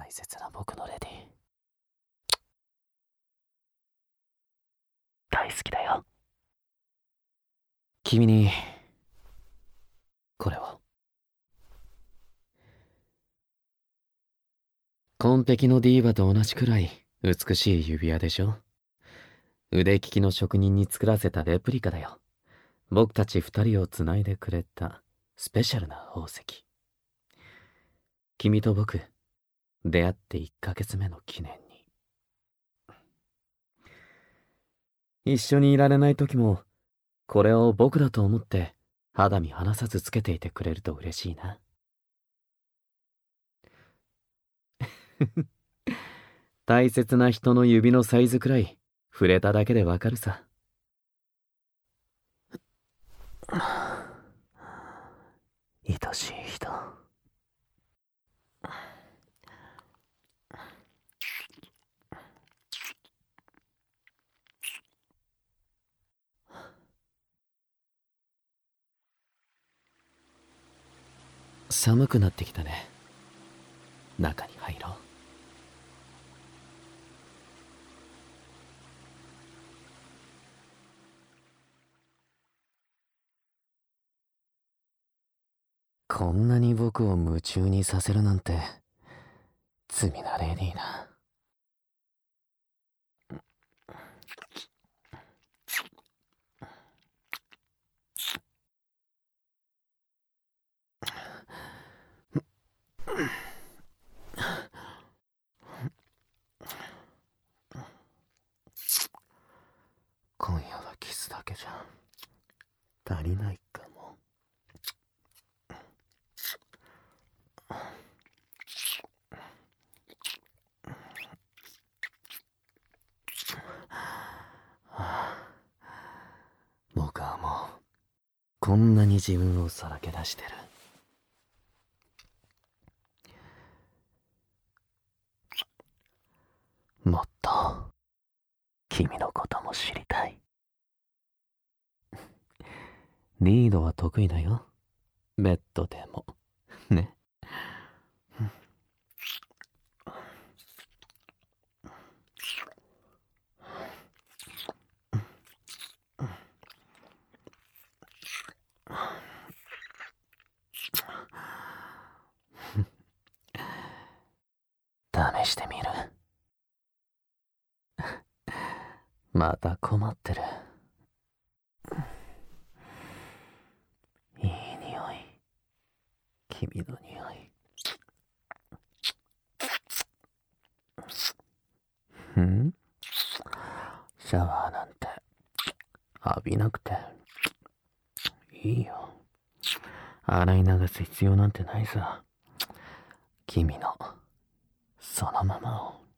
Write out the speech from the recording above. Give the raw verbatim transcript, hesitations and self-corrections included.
大切な僕のレディ。大好きだよ。君にこれを。紺碧のディーバと同じくらい美しい指輪でしょ。腕利きの職人に作らせたレプリカだよ。僕たち二人をつないでくれたスペシャルな宝石。君と僕出会っていっかげつめの記念に。一緒にいられない時もこれを僕だと思って肌身離さずつけていてくれると嬉しいな。大切な人の指のサイズくらい触れただけでわかるさ。愛しい人。寒くなってきたね。中に入ろう。こんなに僕を夢中にさせるなんて罪なレディーな。今夜はキスだけじゃ足りないかも。僕はもうこんなに自分をさらけ出してる。もっと君のことも知りたい。リードは得意だよ。ベッドでもね。試してみる。また困ってる。いい匂い。君の匂い。ん？シャワーなんて浴びなくていいよ。洗い流す必要なんてないさ。君のそのままを。